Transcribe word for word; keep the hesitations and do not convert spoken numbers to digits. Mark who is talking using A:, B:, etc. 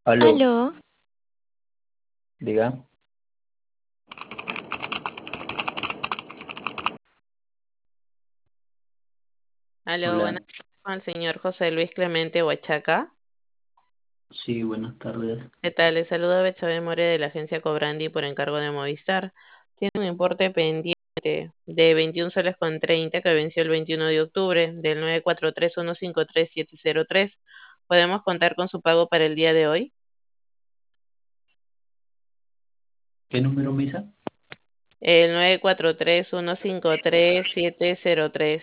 A: Aló,
B: Aló,
A: diga.
C: Aló, buenas
A: Hola,
C: tardes con el señor José Luis Clemente Huachaca.
A: sí, buenas tardes.
C: ¿Qué tal? Le saluda Betsabe More de la agencia Cobrandi por encargo de Movistar. Tiene un importe pendiente de veintiún soles con treinta que venció el veintiuno de octubre del nueve cuatro tres uno cinco tres siete cero tres. ¿Podemos contar con su pago para el día de hoy?
A: ¿Qué número misa?
C: El nueve cuatro tres uno cinco tres siete cero tres.